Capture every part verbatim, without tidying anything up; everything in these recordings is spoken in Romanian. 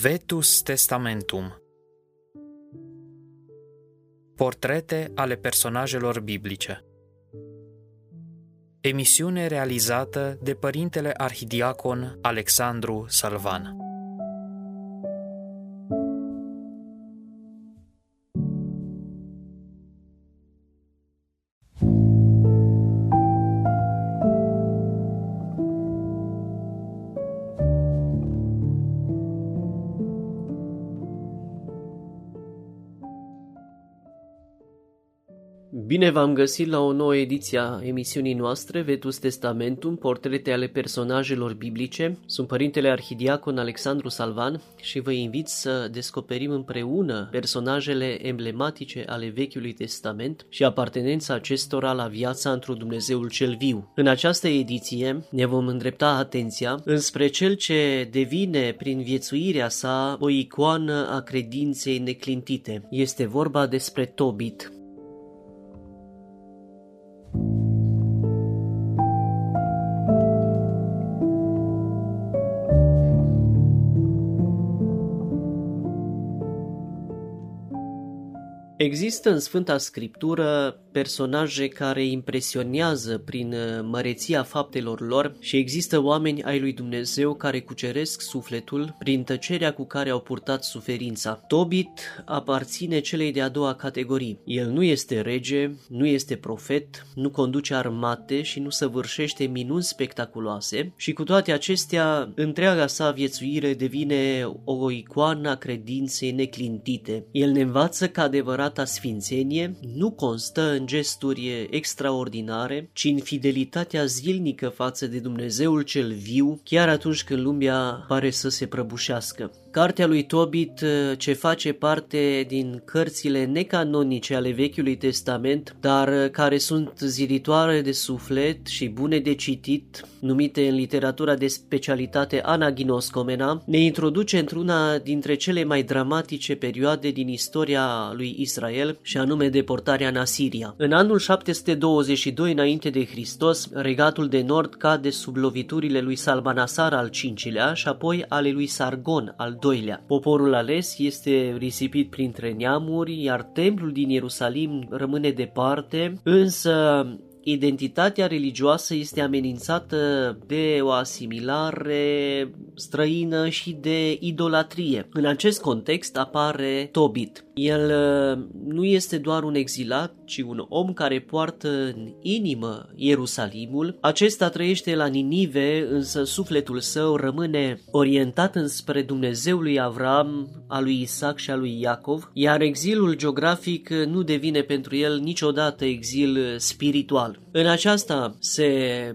Vetus Testamentum. Portrete ale personajelor biblice. Emisiune realizată de părintele arhidiacon Alexandru Salvan. Bine v-am găsit la o nouă ediție a emisiunii noastre, Vetus Testamentum, portrete ale personajelor biblice. Sunt părintele arhidiacon Alexandru Salvan și vă invit să descoperim împreună personajele emblematice ale Vechiului Testament și apartenența acestora la viața într-un Dumnezeul cel viu. În această ediție ne vom îndrepta atenția înspre cel ce devine prin viețuirea sa o icoană a credinței neclintite. Este vorba despre Tobit. Există în Sfânta Scriptură personaje care impresionează prin măreția faptelor lor și există oameni ai lui Dumnezeu care cuceresc sufletul prin tăcerea cu care au purtat suferința. Tobit aparține celei de-a doua categorii. El nu este rege, nu este profet, nu conduce armate și nu săvârșește minuni spectaculoase și cu toate acestea, întreaga sa viețuire devine o icoană a credinței neclintite. El ne învață că adevărata sfințenie nu constă în gesturi extraordinare, ci în fidelitatea zilnică față de Dumnezeul cel viu, chiar atunci când lumea pare să se prăbușească. Cartea lui Tobit, ce face parte din cărțile necanonice ale Vechiului Testament, dar care sunt ziditoare de suflet și bune de citit, numite în literatura de specialitate Anaginoscomena, ne introduce într-una dintre cele mai dramatice perioade din istoria lui Israel, și anume deportarea în Asiria. În anul șapte sute douăzeci și doi înainte de Hristos, regatul de nord cade sub loviturile lui Salmanasar al cincilea și apoi ale lui Sargon al doilea. Poporul ales este risipit printre neamuri, iar templul din Ierusalim rămâne departe, însă identitatea religioasă este amenințată de o asimilare străină și de idolatrie. În acest context apare Tobit. El nu este doar un exilat, ci un om care poartă în inimă Ierusalimul. Acesta trăiește la Ninive, însă sufletul său rămâne orientat înspre Dumnezeul lui Avram, a lui Isaac și a lui Iacov, iar exilul geografic nu devine pentru el niciodată exil spiritual. În aceasta se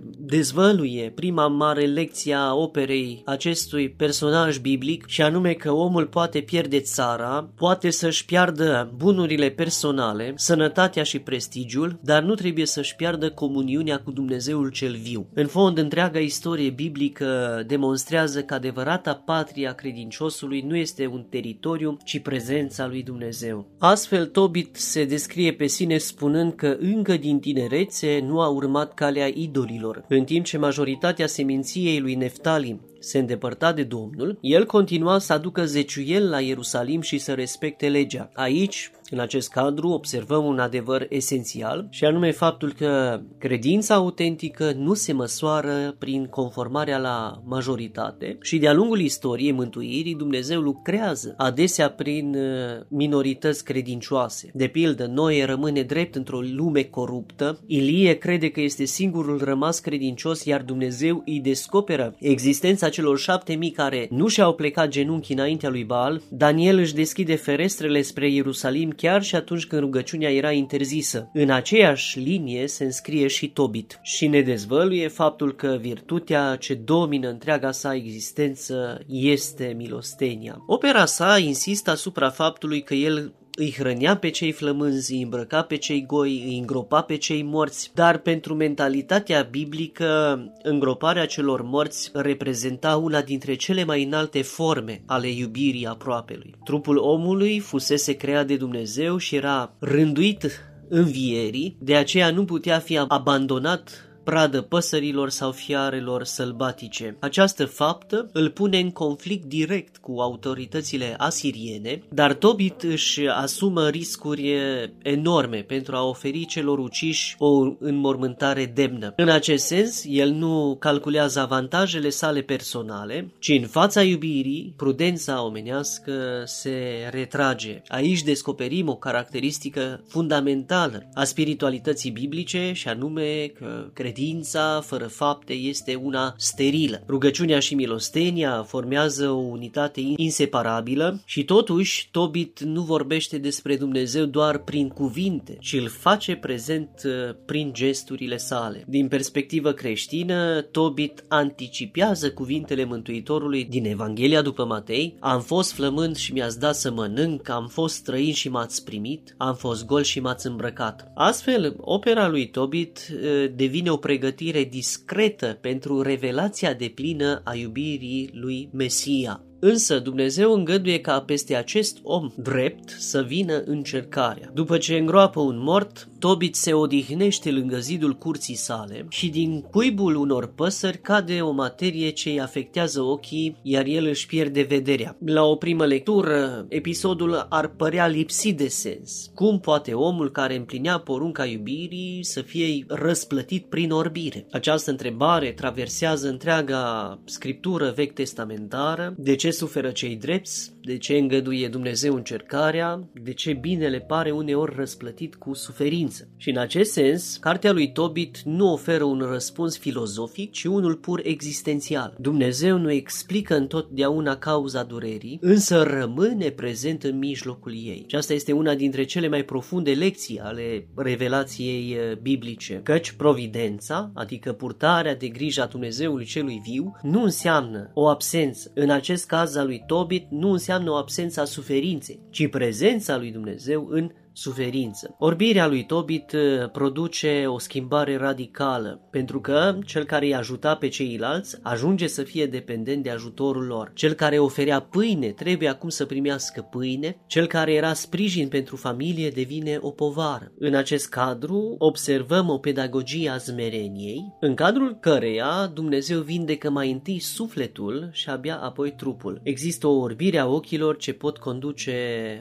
dezvăluie prima mare lecție a operei acestui personaj biblic, și anume că omul poate pierde țara, poate să-și piardă bunurile personale, sănătatea și prestigiul, dar nu trebuie să-și piardă comuniunea cu Dumnezeul cel viu. În fond, întreaga istorie biblică demonstrează că adevărata patrie a credinciosului nu este un teritoriu, ci prezența lui Dumnezeu. Astfel, Tobit se descrie pe sine spunând că încă din tinerețe nu a urmat calea idolilor. În timp ce majoritatea seminției lui Neftali se îndepărta de Domnul, el continua să aducă zeciuieli la Ierusalim și să respecte legea. Aici, în acest cadru, observăm un adevăr esențial, și anume faptul că credința autentică nu se măsoară prin conformarea la majoritate și de-a lungul istoriei mântuirii Dumnezeu lucrează adesea prin minorități credincioase. De pildă, Noe rămâne drept într-o lume coruptă, Ilie crede că este singurul rămas credincios, iar Dumnezeu îi descoperă existența celor șapte mii care nu și-au plecat genunchi înaintea lui Baal. Daniel își deschide ferestrele spre Ierusalim chiar și atunci când rugăciunea era interzisă. În aceeași linie se înscrie și Tobit și ne dezvăluie faptul că virtutea ce domină întreaga sa existență este milostenia. Opera sa insistă asupra faptului că el îi hrănea pe cei flămânzi, îi îmbrăca pe cei goi, îi îngropa pe cei morți, dar pentru mentalitatea biblică, îngroparea celor morți reprezenta una dintre cele mai înalte forme ale iubirii aproapelui. Trupul omului fusese creat de Dumnezeu și era rânduit învierii, de aceea nu putea fi abandonat pradă păsărilor sau fiarelor sălbatice. Această faptă îl pune în conflict direct cu autoritățile asiriene, dar Tobit își asumă riscuri enorme pentru a oferi celor uciși o înmormântare demnă. În acest sens, el nu calculează avantajele sale personale, ci în fața iubirii, prudența omenească se retrage. Aici descoperim o caracteristică fundamentală a spiritualității biblice, și anume că credința fără fapte este una sterilă. Rugăciunea și milostenia formează o unitate inseparabilă și totuși Tobit nu vorbește despre Dumnezeu doar prin cuvinte, ci îl face prezent prin gesturile sale. Din perspectivă creștină, Tobit anticipează cuvintele Mântuitorului din Evanghelia după Matei: am fost flămând și mi-ați dat să mănânc, am fost străin și m-ați primit, am fost gol și m-ați îmbrăcat. Astfel, opera lui Tobit devine o pregătire discretă pentru revelația deplină a iubirii lui Mesia. Însă Dumnezeu îngăduie ca peste acest om drept să vină încercarea. După ce îngroapă un mort, Tobit se odihnește lângă zidul curții sale și din cuibul unor păsări cade o materie ce îi afectează ochii, iar el își pierde vederea. La o primă lectură, episodul ar părea lipsit de sens. Cum poate omul care împlinea porunca iubirii să fie răsplătit prin orbire? Această întrebare traversează întreaga scriptură vechi testamentară. De ce suferă cei drepți? De ce îngăduie Dumnezeu încercarea? De ce binele pare uneori răsplătit cu suferință? Și în acest sens, cartea lui Tobit nu oferă un răspuns filozofic, ci unul pur existențial. Dumnezeu nu explică întotdeauna cauza durerii, însă rămâne prezent în mijlocul ei. Și asta este una dintre cele mai profunde lecții ale revelației biblice, căci providența, adică purtarea de grijă a Dumnezeului celui viu, nu înseamnă o absență. În acest caz al lui Tobit nu înseamnă o absență a suferinței, ci prezența lui Dumnezeu în suferință. Orbirea lui Tobit produce o schimbare radicală, pentru că cel care îi ajuta pe ceilalți ajunge să fie dependent de ajutorul lor. Cel care oferea pâine trebuie acum să primească pâine, cel care era sprijin pentru familie devine o povară. În acest cadru observăm o pedagogie a smereniei, în cadrul căreia Dumnezeu vindecă mai întâi sufletul și abia apoi trupul. Există o orbire a ochilor ce pot conduce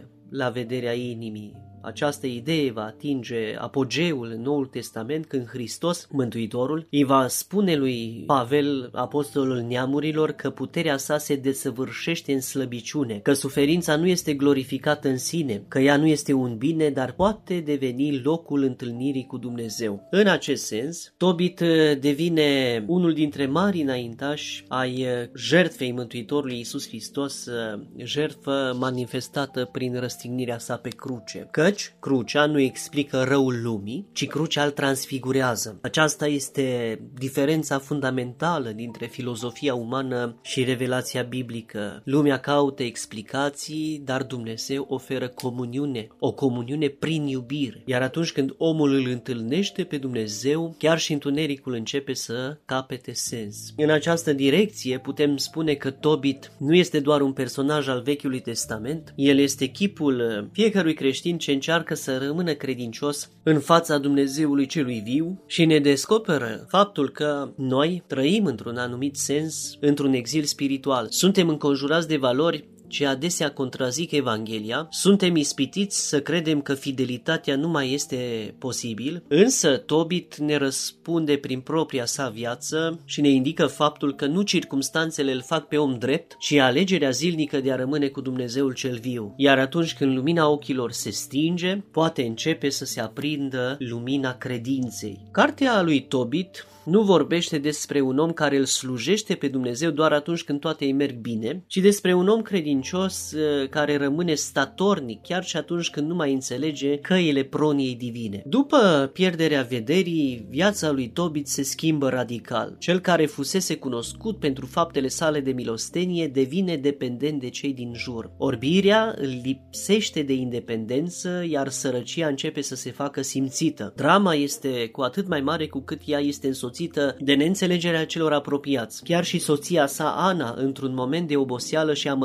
la vederea inimii. Această idee va atinge apogeul în Noul Testament când Hristos, Mântuitorul, îi va spune lui Pavel, apostolul neamurilor, că puterea sa se desăvârșește în slăbiciune, că suferința nu este glorificată în sine, că ea nu este un bine, dar poate deveni locul întâlnirii cu Dumnezeu. În acest sens, Tobit devine unul dintre mari înaintași ai jertfei Mântuitorului Iisus Hristos, jertfă manifestată prin răstignirea sa pe cruce. Căci crucea nu explică răul lumii, ci crucea îl transfigurează. Aceasta este diferența fundamentală dintre filozofia umană și revelația biblică. Lumea caută explicații, dar Dumnezeu oferă comuniune, o comuniune prin iubire. Iar atunci când omul îl întâlnește pe Dumnezeu, chiar și întunericul începe să capete sens. În această direcție putem spune că Tobit nu este doar un personaj al Vechiului Testament, el este chipul fiecărui creștin ce încearcă să rămână credincios în fața Dumnezeului celui viu și ne descoperă faptul că noi trăim într-un anumit sens într-un exil spiritual. Suntem înconjurați de valori ce adesea contrazic Evanghelia, suntem ispitiți să credem că fidelitatea nu mai este posibil, însă Tobit ne răspunde prin propria sa viață și ne indică faptul că nu circumstanțele îl fac pe om drept, ci alegerea zilnică de a rămâne cu Dumnezeul cel viu. Iar atunci când lumina ochilor se stinge, poate începe să se aprindă lumina credinței. Cartea lui Tobit nu vorbește despre un om care îl slujește pe Dumnezeu doar atunci când toate îi merg bine, ci despre un om credincios care rămâne statornic chiar și atunci când nu mai înțelege căile proniei divine. După pierderea vederii, viața lui Tobit se schimbă radical. Cel care fusese cunoscut pentru faptele sale de milostenie devine dependent de cei din jur. Orbirea îl lipsește de independență, iar sărăcia începe să se facă simțită. Drama este cu atât mai mare cu cât ea este însoțită de neînțelegerea celor apropiați. Chiar și soția sa, Ana, într-un moment de oboseală și amărăciune,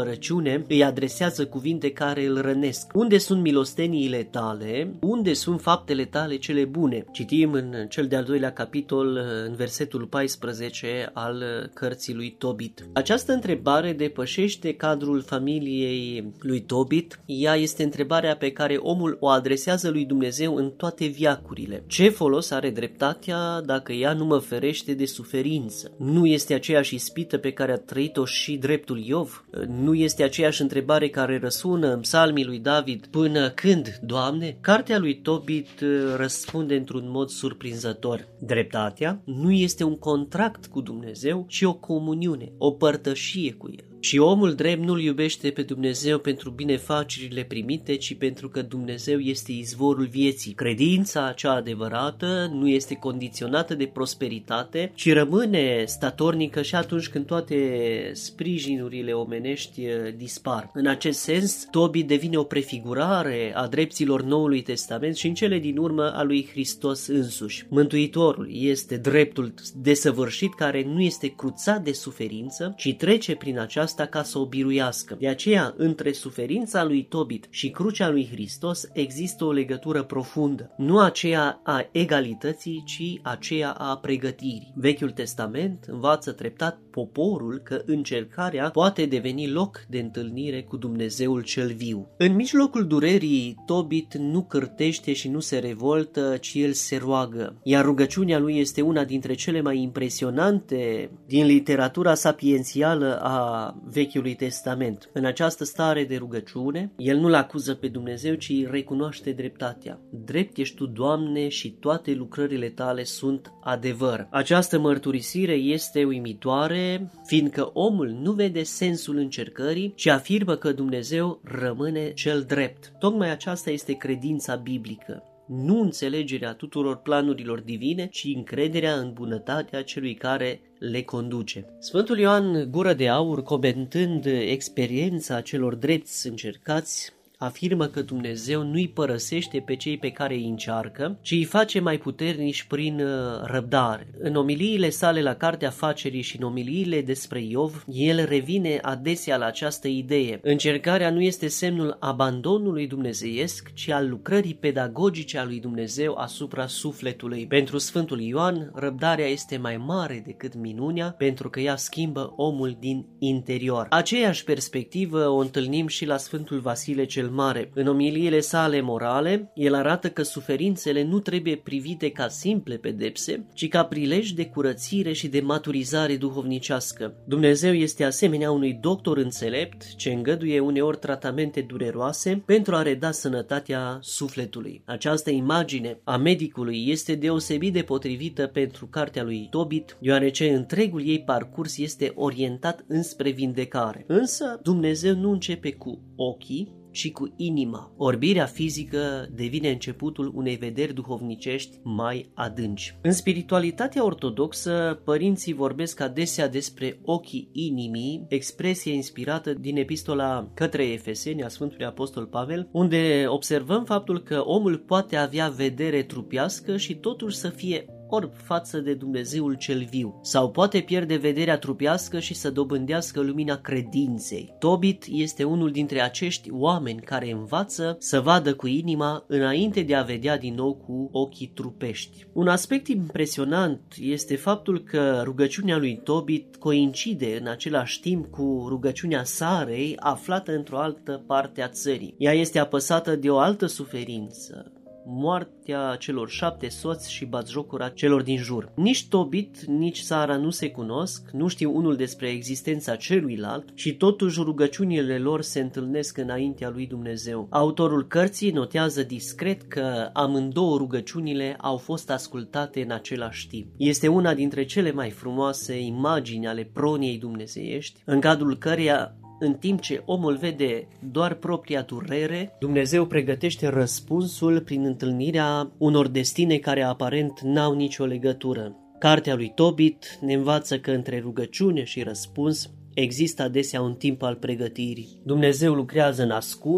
rugăciune îi adresează cuvinte care îl rănesc. Unde sunt milosteniile tale? Unde sunt faptele tale cele bune? Citim în cel de-al doilea capitol, în versetul paisprezece al cărții lui Tobit. Această întrebare depășește cadrul familiei lui Tobit. Ea este întrebarea pe care omul o adresează lui Dumnezeu în toate viacurile. Ce folos are dreptatea dacă ea nu mă ferește de suferință? Nu este aceeași ispită pe care a trăit-o și dreptul Iov? Nu este aceeași întrebare care răsună în psalmii lui David: până când, Doamne? Cartea lui Tobit răspunde într-un mod surprinzător. Dreptatea nu este un contract cu Dumnezeu, ci o comuniune, o părtășie cu El. Și omul drept nu-L iubește pe Dumnezeu pentru binefacerile primite, ci pentru că Dumnezeu este izvorul vieții. Credința cea adevărată nu este condiționată de prosperitate, ci rămâne statornică și atunci când toate sprijinurile omenești dispar. În acest sens, Tobit devine o prefigurare a drepților Noului Testament și în cele din urmă a lui Hristos însuși. Mântuitorul este dreptul desăvârșit care nu este cruțat de suferință, ci trece prin această ca să o biruiască. De aceea, între suferința lui Tobit și crucea lui Hristos există o legătură profundă, nu aceea a egalității, ci aceea a pregătirii. Vechiul Testament învață treptat poporul că încercarea poate deveni loc de întâlnire cu Dumnezeul cel viu. În mijlocul durerii, Tobit nu cârtește și nu se revoltă, ci el se roagă, iar rugăciunea lui este una dintre cele mai impresionante din literatura sapiențială a Vechiului Testament. În această stare de rugăciune, el nu-L acuză pe Dumnezeu, ci îi recunoaște dreptatea. Drept ești tu, Doamne, și toate lucrările tale sunt adevăr. Această mărturisire este uimitoare, fiindcă omul nu vede sensul încercării și afirmă că Dumnezeu rămâne cel drept. Tocmai aceasta este credința biblică. Nu înțelegerea tuturor planurilor divine, ci încrederea în bunătatea celui care le conduce. Sfântul Ioan Gură de Aur, comentând experiența celor drepți încercați, afirmă că Dumnezeu nu îi părăsește pe cei pe care îi încearcă, ci îi face mai puternici prin răbdare. În omiliile sale la Cartea Facerii și în omiliile despre Iov, el revine adesea la această idee. Încercarea nu este semnul abandonului dumnezeiesc, ci al lucrării pedagogice a lui Dumnezeu asupra sufletului. Pentru Sfântul Ioan, răbdarea este mai mare decât minunea, pentru că ea schimbă omul din interior. Aceeași perspectivă o întâlnim și la Sfântul Vasile cel Mare. În omiliile sale morale, el arată că suferințele nu trebuie privite ca simple pedepse, ci ca prilej de curățire și de maturizare duhovnicească. Dumnezeu este asemenea unui doctor înțelept ce îngăduie uneori tratamente dureroase pentru a reda sănătatea sufletului. Această imagine a medicului este deosebit de potrivită pentru cartea lui Tobit, deoarece întregul ei parcurs este orientat înspre vindecare. Însă Dumnezeu nu începe cu ochii, ci cu inima. Orbirea fizică devine începutul unei vederi duhovnicești mai adânci. În spiritualitatea ortodoxă, părinții vorbesc adesea despre ochii inimii, expresie inspirată din epistola către Efeseni a Sfântului Apostol Pavel, unde observăm faptul că omul poate avea vedere trupească și totuși să fie orb față de Dumnezeul cel viu, sau poate pierde vederea trupească și să dobândească lumina credinței. Tobit este unul dintre acești oameni care învață să vadă cu inima înainte de a vedea din nou cu ochii trupești. Un aspect impresionant este faptul că rugăciunea lui Tobit coincide în același timp cu rugăciunea Sarei, aflată într-o altă parte a țării. Ea este apăsată de o altă suferință, moartea celor șapte soți și batjocura celor din jur. Nici Tobit, nici Sara nu se cunosc, nu știu unul despre existența celuilalt și totuși rugăciunile lor se întâlnesc înaintea lui Dumnezeu. Autorul cărții notează discret că amândouă rugăciunile au fost ascultate în același timp. Este una dintre cele mai frumoase imagini ale proniei dumnezeiești, în cadrul căreia, în timp ce omul vede doar propria durere, Dumnezeu pregătește răspunsul prin întâlnirea unor destine care aparent n-au nicio legătură. Cartea lui Tobit ne învață că între rugăciune și răspuns există adesea un timp al pregătirii. Dumnezeu lucrează în ascuns,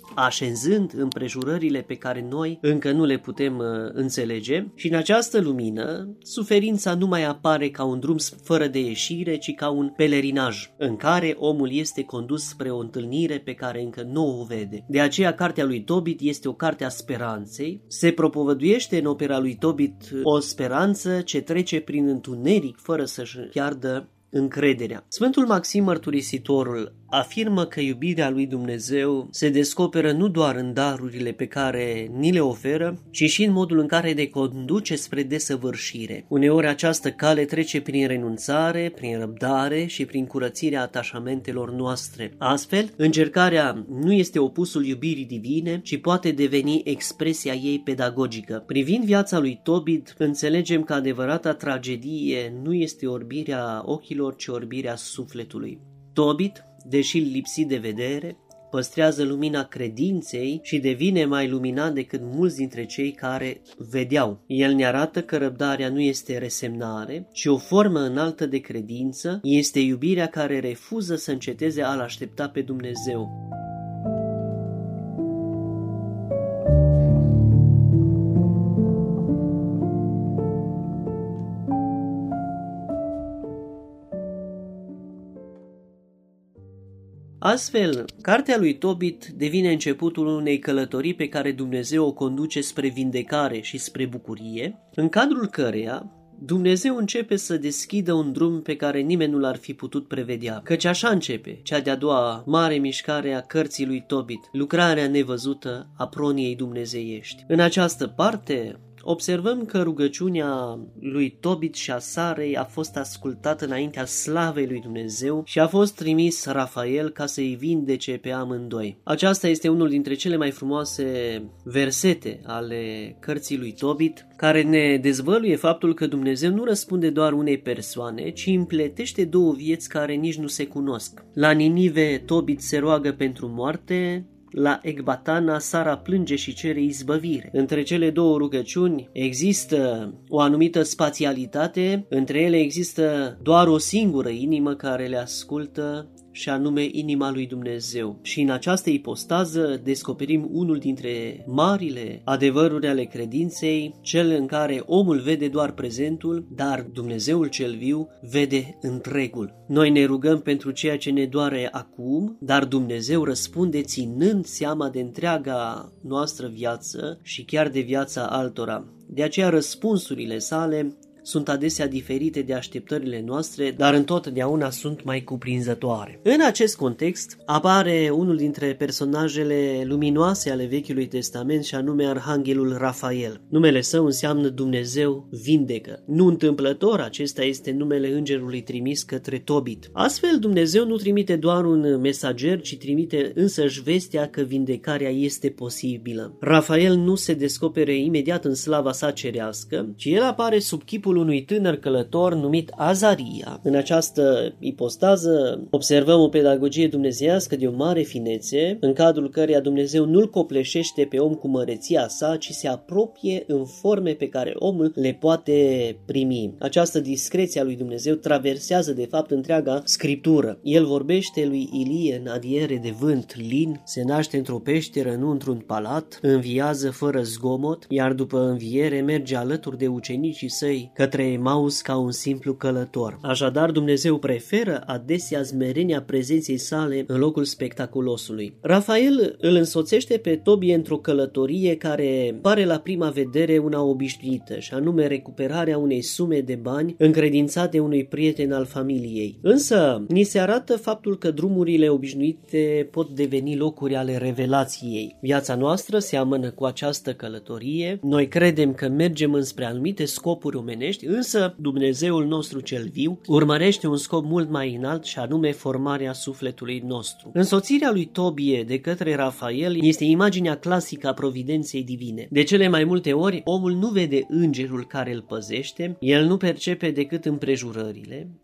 așezând împrejurările pe care noi încă nu le putem uh, înțelege, și în această lumină suferința nu mai apare ca un drum fără de ieșire, ci ca un pelerinaj în care omul este condus spre o întâlnire pe care încă nu o vede. De aceea cartea lui Tobit este o carte a speranței. Se propovăduiește în opera lui Tobit o speranță ce trece prin întuneric fără să-și piardă încrederea. Sfântul Maxim Mărturisitorul afirmă că iubirea lui Dumnezeu se descoperă nu doar în darurile pe care ni le oferă, ci și în modul în care ne conduce spre desăvârșire. Uneori această cale trece prin renunțare, prin răbdare și prin curățirea atașamentelor noastre. Astfel, încercarea nu este opusul iubirii divine, ci poate deveni expresia ei pedagogică. Privind viața lui Tobit, înțelegem că adevărata tragedie nu este orbirea ochilor, ci orbirea sufletului. Tobit, deși lipsit de vedere, păstrează lumina credinței și devine mai luminat decât mulți dintre cei care vedeau. El ne arată că răbdarea nu este resemnare, ci o formă înaltă de credință, este iubirea care refuză să înceteze a-L aștepta pe Dumnezeu. Astfel, cartea lui Tobit devine începutul unei călătorii pe care Dumnezeu o conduce spre vindecare și spre bucurie, în cadrul căreia Dumnezeu începe să deschidă un drum pe care nimeni nu l-ar fi putut prevedea, căci așa începe cea de-a doua mare mișcare a cărții lui Tobit, lucrarea nevăzută a proniei dumnezeiești. În această parte observăm că rugăciunea lui Tobit și a Sarei a fost ascultată înaintea slavei lui Dumnezeu și a fost trimis Rafael ca să-i vindece pe amândoi. Aceasta este unul dintre cele mai frumoase versete ale cărții lui Tobit, care ne dezvăluie faptul că Dumnezeu nu răspunde doar unei persoane, ci împletește două vieți care nici nu se cunosc. La Ninive, Tobit se roagă pentru moarte, la Ecbatana, Sara plânge și cere izbăvire. Între cele două rugăciuni există o anumită spațialitate, între ele există doar o singură inimă care le ascultă, și anume inima lui Dumnezeu. Și în această ipostază descoperim unul dintre marile adevăruri ale credinței, cel în care omul vede doar prezentul, dar Dumnezeul cel viu vede întregul. Noi ne rugăm pentru ceea ce ne doare acum, dar Dumnezeu răspunde ținând seama de întreaga noastră viață și chiar de viața altora. De aceea răspunsurile sale sunt adesea diferite de așteptările noastre, dar întotdeauna sunt mai cuprinzătoare. În acest context apare unul dintre personajele luminoase ale Vechiului Testament și anume Arhanghelul Rafael. Numele său înseamnă Dumnezeu vindecă. Nu întâmplător, acesta este numele îngerului trimis către Tobit. Astfel, Dumnezeu nu trimite doar un mesager, ci trimite însăși vestea că vindecarea este posibilă. Rafael nu se descopere imediat în slava sa cerească, ci el apare sub chipul unui tânăr călător numit Azaria. În această ipostază observăm o pedagogie dumnezeiască de o mare finețe, în cadrul căreia Dumnezeu nu-l copleșește pe om cu măreția sa, ci se apropie în forme pe care omul le poate primi. Această discreție a lui Dumnezeu traversează de fapt întreaga scriptură. El vorbește lui Ilie în adiere de vânt lin, se naște într-o peșteră, nu într-un palat, înviază fără zgomot, iar după înviere merge alături de ucenicii săi către Emaus ca un simplu călător. Așadar, Dumnezeu preferă adesea smerenia prezenței sale în locul spectaculosului. Rafael îl însoțește pe Tobie într-o călătorie care pare la prima vedere una obișnuită, și anume recuperarea unei sume de bani încredințate unui prieten al familiei. Însă, ni se arată faptul că drumurile obișnuite pot deveni locuri ale revelației. Viața noastră seamănă cu această călătorie. Noi credem că mergem înspre anumite scopuri omenești, însă Dumnezeul nostru cel viu urmărește un scop mult mai înalt, și anume formarea sufletului nostru. Însoțirea lui Tobie de către Rafael este imaginea clasică a providenței divine. De cele mai multe ori, omul nu vede îngerul care îl păzește, el nu percepe decât împrejurările,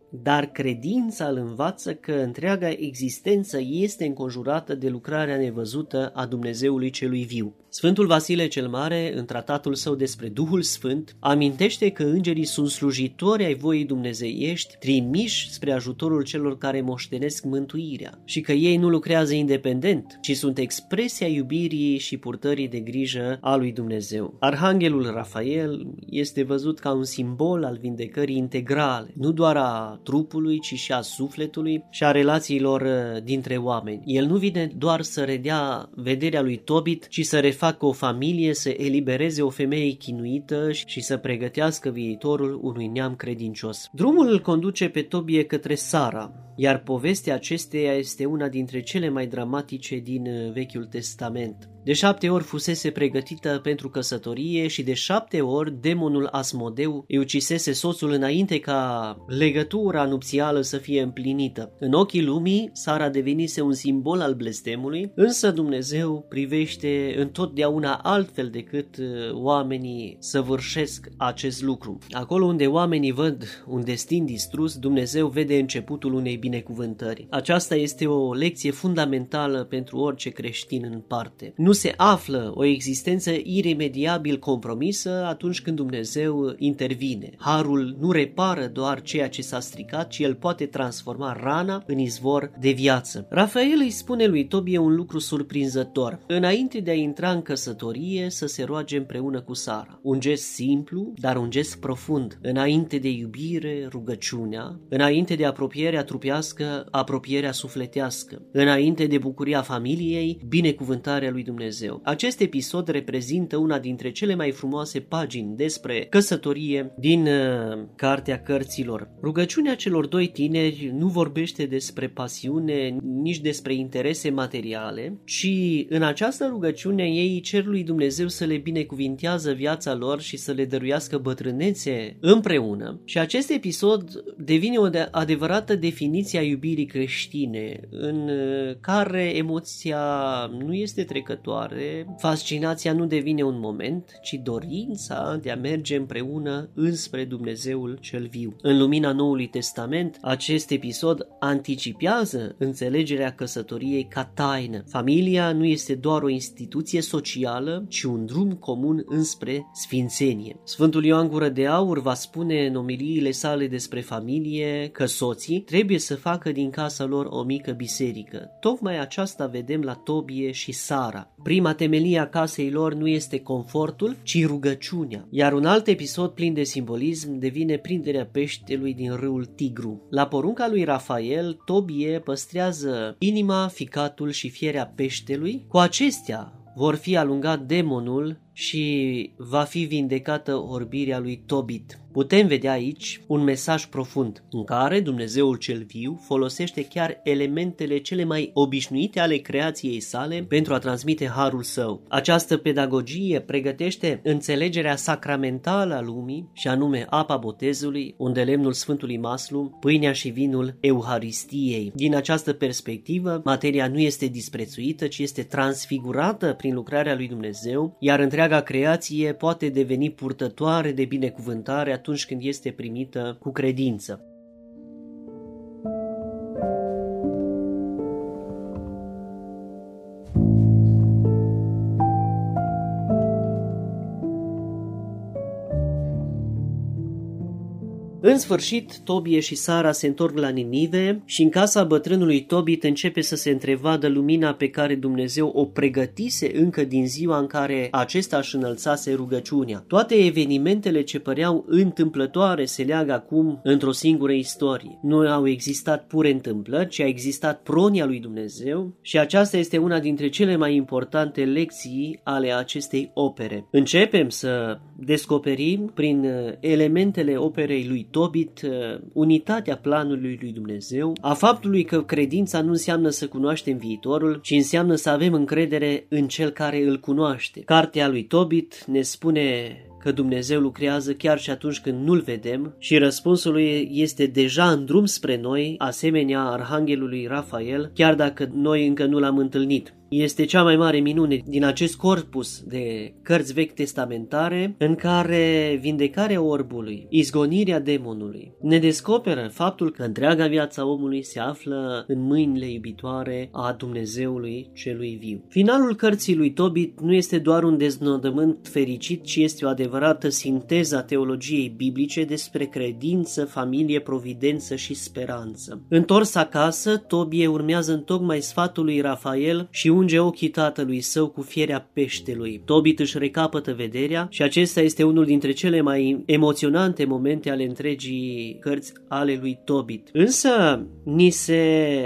dar credința îl învață că întreaga existență este înconjurată de lucrarea nevăzută a Dumnezeului celui viu. Sfântul Vasile cel Mare, în tratatul său despre Duhul Sfânt, amintește că îngerii sunt slujitori ai voii dumnezeiești, trimiși spre ajutorul celor care moștenesc mântuirea și că ei nu lucrează independent, ci sunt expresia iubirii și purtării de grijă a lui Dumnezeu. Arhanghelul Rafael este văzut ca un simbol al vindecării integrale, nu doar a trupului, ci și a sufletului și a relațiilor dintre oameni. El nu vine doar să redea vederea lui Tobit, ci să refacă o familie, să elibereze o femeie chinuită și să pregătească viitorul unui neam credincios. Drumul îl conduce pe Tobie către Sara, iar povestea acesteia este una dintre cele mai dramatice din Vechiul Testament. De șapte ori fusese pregătită pentru căsătorie și de șapte ori demonul Asmodeu îi ucisese soțul înainte ca legătura nupțială să fie împlinită. În ochii lumii, Sara devenise un simbol al blestemului, însă Dumnezeu privește întotdeauna altfel decât oamenii săvârșesc acest lucru. Acolo unde oamenii văd un destin distrus, Dumnezeu vede începutul unei binecuvântări. Aceasta este o lecție fundamentală pentru orice creștin în parte. Nu se află o existență iremediabil compromisă atunci când Dumnezeu intervine. Harul nu repară doar ceea ce s-a stricat, ci el poate transforma rana în izvor de viață. Rafael îi spune lui Tobie un lucru surprinzător. Înainte de a intra în căsătorie, să se roage împreună cu Sara. Un gest simplu, dar un gest profund. Înainte de iubire, rugăciunea. Înainte de apropierea trupească, apropierea sufletească. Înainte de bucuria familiei, binecuvântarea lui Dumnezeu. Acest episod reprezintă una dintre cele mai frumoase pagini despre căsătorie din uh, Cartea Cărților. Rugăciunea celor doi tineri nu vorbește despre pasiune, nici despre interese materiale, ci în această rugăciune ei cer lui Dumnezeu să le binecuvintează viața lor și să le dăruiască bătrânețe împreună. Și acest episod devine o de- adevărată definiție a iubirii creștine, în uh, care emoția nu este trecătoare, fascinația nu devine un moment, ci dorința de a merge împreună înspre Dumnezeul cel viu. În lumina Noului Testament, acest episod anticipează înțelegerea căsătoriei ca taină. Familia nu este doar o instituție socială, ci un drum comun înspre sfințenie. Sfântul Ioan Gură de Aur va spune în omiliile sale despre familie că soții trebuie să facă din casa lor o mică biserică. Tocmai aceasta vedem la Tobie și Sara. Prima temelie a casei lor nu este confortul, ci rugăciunea. Iar un alt episod plin de simbolism devine prinderea peștelui din râul Tigru. La porunca lui Rafael, Tobie păstrează inima, ficatul și fierea peștelui. Cu acestea vor fi alungat demonul și va fi vindecată orbirea lui Tobit. Putem vedea aici un mesaj profund în care Dumnezeul cel viu folosește chiar elementele cele mai obișnuite ale creației sale pentru a transmite harul său. Această pedagogie pregătește înțelegerea sacramentală a lumii, și anume apa botezului, unde lemnul Sfântului Maslu, pâinea și vinul Euharistiei. Din această perspectivă, materia nu este disprețuită, ci este transfigurată prin lucrarea lui Dumnezeu, iar întreaga creație poate deveni purtătoare de binecuvântare atunci când este primită cu credință. În sfârșit, Tobie și Sara se întorc la Ninive și în casa bătrânului Tobit începe să se întrevadă lumina pe care Dumnezeu o pregătise încă din ziua în care acesta își înălțase rugăciunea. Toate evenimentele ce păreau întâmplătoare se leagă acum într-o singură istorie. Nu au existat pure întâmplări, ci a existat pronia lui Dumnezeu și aceasta este una dintre cele mai importante lecții ale acestei opere. Începem să descoperim prin elementele operei lui Tobit unitatea planului lui Dumnezeu, a faptului că credința nu înseamnă să cunoaștem viitorul, ci înseamnă să avem încredere în cel care îl cunoaște. Cartea lui Tobit ne spune că Dumnezeu lucrează chiar și atunci când nu-L vedem și răspunsul lui este deja în drum spre noi, asemenea Arhanghelului Rafael, chiar dacă noi încă nu l-am întâlnit. este cea mai mare minune din acest corpus de cărți vechi testamentare în care vindecarea orbului, izgonirea demonului, ne descoperă faptul că întreaga viața omului se află în mâinile iubitoare a Dumnezeului celui viu. Finalul cărții lui Tobit nu este doar un deznodământ fericit, ci este o adevărată sinteză a teologiei biblice despre credință, familie, providență și speranță. Întors acasă, Tobie urmează întocmai sfatul lui Rafael și unge ochii tatălui său cu fierea peștelui. Tobit își recapătă vederea și acesta este unul dintre cele mai emoționante momente ale întregii cărți ale lui Tobit. Însă ni se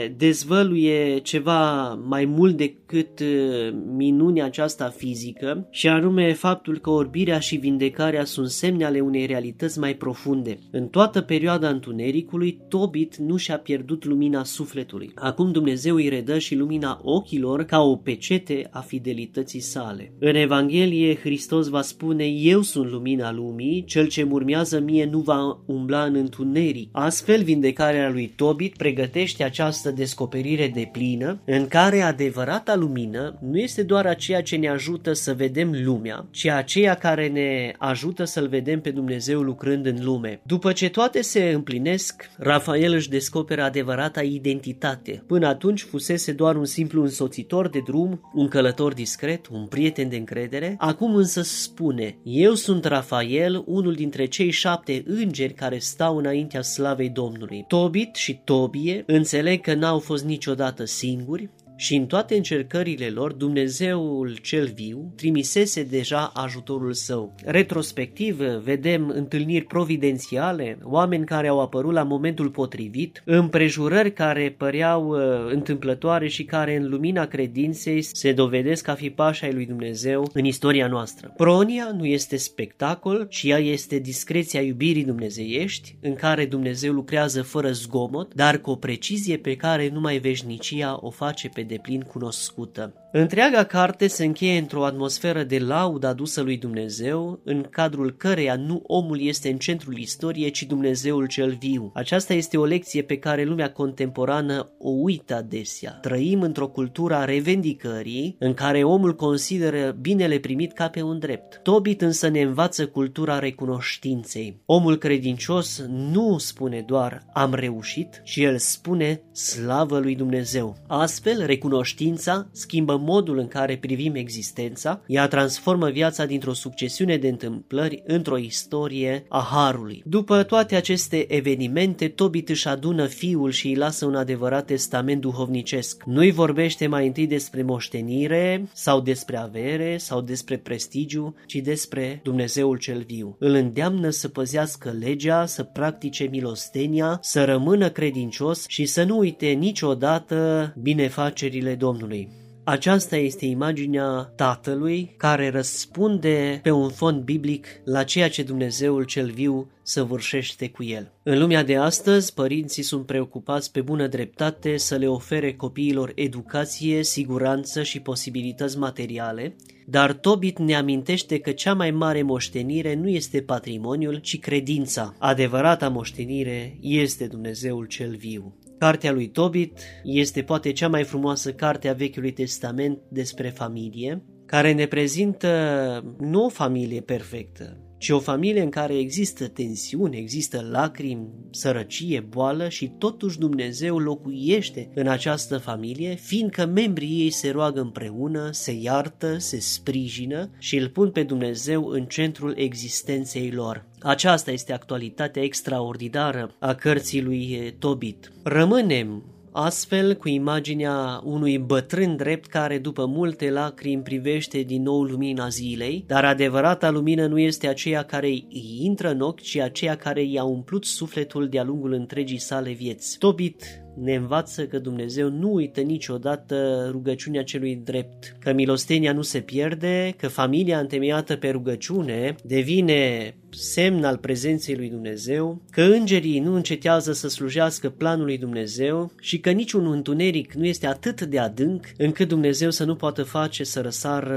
dezvăluie ceva mai mult decât minunea aceasta fizică, și anume faptul că orbirea și vindecarea sunt semne ale unei realități mai profunde. În toată perioada întunericului, Tobit nu și-a pierdut lumina sufletului. Acum Dumnezeu îi redă și lumina ochilor ca o pecete a fidelității sale. În Evanghelie, Hristos va spune: eu sunt lumina lumii, cel ce urmează mie nu va umbla în întuneric. Astfel, vindecarea lui Tobit pregătește această descoperire deplină, în care adevărata lumină nu este doar aceea ce ne ajută să vedem lumea, ci aceea care ne ajută să-L vedem pe Dumnezeu lucrând în lume. După ce toate se împlinesc, Rafael își descoperă adevărata identitate. Până atunci fusese doar un simplu însoțitor de drum, un călător discret, un prieten de încredere. Acum însă spune: eu sunt Rafael, unul dintre cei șapte îngeri care stau înaintea slavei Domnului. Tobit și Tobie înțeleg că n-au fost niciodată singuri și în toate încercările lor Dumnezeul cel viu trimisese deja ajutorul său. Retrospectiv vedem întâlniri providențiale, oameni care au apărut la momentul potrivit, împrejurări care păreau uh, întâmplătoare și care în lumina credinței se dovedesc a fi pași ai lui Dumnezeu în istoria noastră. Pronia nu este spectacol, ci ea este discreția iubirii dumnezeiești, în care Dumnezeu lucrează fără zgomot, dar cu o precizie pe care numai veșnicia o face pe deplin cunoscută. Întreaga carte se încheie într-o atmosferă de laudă adusă lui Dumnezeu, în cadrul căreia nu omul este în centrul istoriei, ci Dumnezeul cel viu. Aceasta este o lecție pe care lumea contemporană o uită adesea. Trăim într-o cultură a revendicării, în care omul consideră binele primit ca pe un drept. Tobit însă ne învață cultura recunoștinței. Omul credincios nu spune doar am reușit, ci el spune slavă lui Dumnezeu. Astfel, recunoștința schimbă modul în care privim existența, ea transformă viața dintr-o succesiune de întâmplări într-o istorie a harului. După toate aceste evenimente, Tobit își adună fiul și îi lasă un adevărat testament duhovnicesc. Nu-i vorbește mai întâi despre moștenire sau despre avere sau despre prestigiu, ci despre Dumnezeul cel viu. Îl îndeamnă să păzească legea, să practice milostenia, să rămână credincios și să nu uite niciodată binefacerile Domnului. Aceasta este imaginea tatălui care răspunde pe un fond biblic la ceea ce Dumnezeul cel viu săvârșește cu el. În lumea de astăzi, părinții sunt preocupați pe bună dreptate să le ofere copiilor educație, siguranță și posibilități materiale, dar Tobit ne amintește că cea mai mare moștenire nu este patrimoniul, ci credința. Adevărata moștenire este Dumnezeul cel viu. Cartea lui Tobit este poate cea mai frumoasă carte a Vechiului Testament despre familie, care ne prezintă nu o familie perfectă, ci o familie în care există tensiune, există lacrimi, sărăcie, boală și totuși Dumnezeu locuiește în această familie, fiindcă membrii ei se roagă împreună, se iartă, se sprijină și îl pun pe Dumnezeu în centrul existenței lor. Aceasta este actualitatea extraordinară a cărții lui Tobit. Rămânem astfel cu imaginea unui bătrân drept care după multe lacrimi privește din nou lumina zilei, dar adevărata lumină nu este aceea care îi intră în ochi, ci aceea care i-a umplut sufletul de-a lungul întregii sale vieți. Tobit ne învață că Dumnezeu nu uită niciodată rugăciunea celui drept, că milostenia nu se pierde, că familia întemeiată pe rugăciune devine semn al prezenței lui Dumnezeu, că îngerii nu încetează să slujească planul lui Dumnezeu și că niciun întuneric nu este atât de adânc încât Dumnezeu să nu poată face să răsară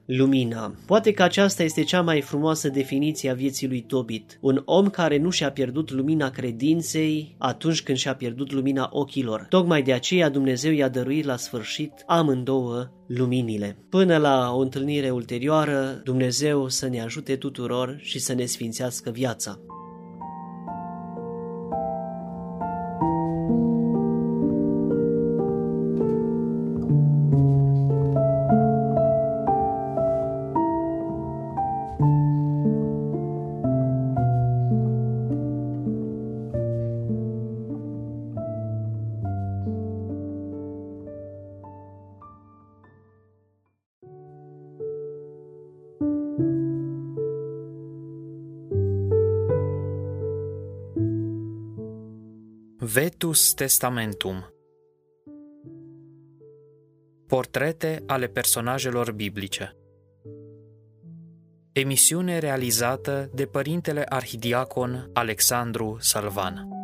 lumina. Poate că aceasta este cea mai frumoasă definiție a vieții lui Tobit. Un om care nu și-a pierdut lumina credinței atunci când și-a pierdut lumina ochilor. Tocmai de aceea Dumnezeu i-a dăruit la sfârșit amândouă luminile. Până la o întâlnire ulterioară, Dumnezeu să ne ajute tuturor și să ne sfințească viața. Vetus Testamentum. Portrete ale personajelor biblice. Emisiune realizată de Părintele Arhidiacon Alexandru Salvan.